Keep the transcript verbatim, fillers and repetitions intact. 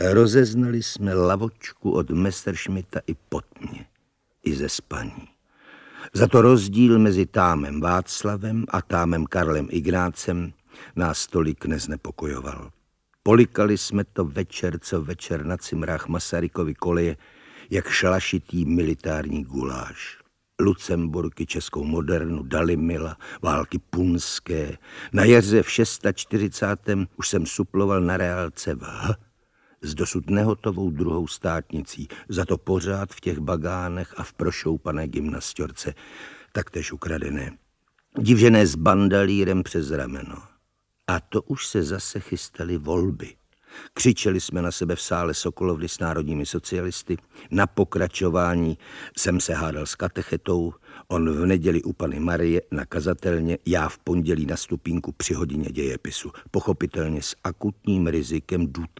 Rozeznali jsme lavočku od Messerschmitta i pod mě, i ze spaní. Za to rozdíl mezi támem Václavem a támem Karlem Ignácem nás tolik neznepokojoval. Polikali jsme to večer co večer na cimrách Masarykovy koleje, jak šlašitý militární guláš. Lucemburky, českou modernu, Dalymila, války punské. Na jaře v čtyřicátém šestém už jsem suploval na reálce v H s dosud nehotovou druhou státnicí, za to pořád v těch bagánech a v prošoupané gymnasťorce, taktéž ukradené, divžené s bandalírem přes rameno. A to už se zase chystaly volby. Křičeli jsme na sebe v sále Sokolovny s národními socialisty. Na pokračování jsem se hádal s katechetou, on v neděli u Panny Marie na kazatelně, já v pondělí na stupínku při hodině dějepisu. Pochopitelně s akutním rizikem důtky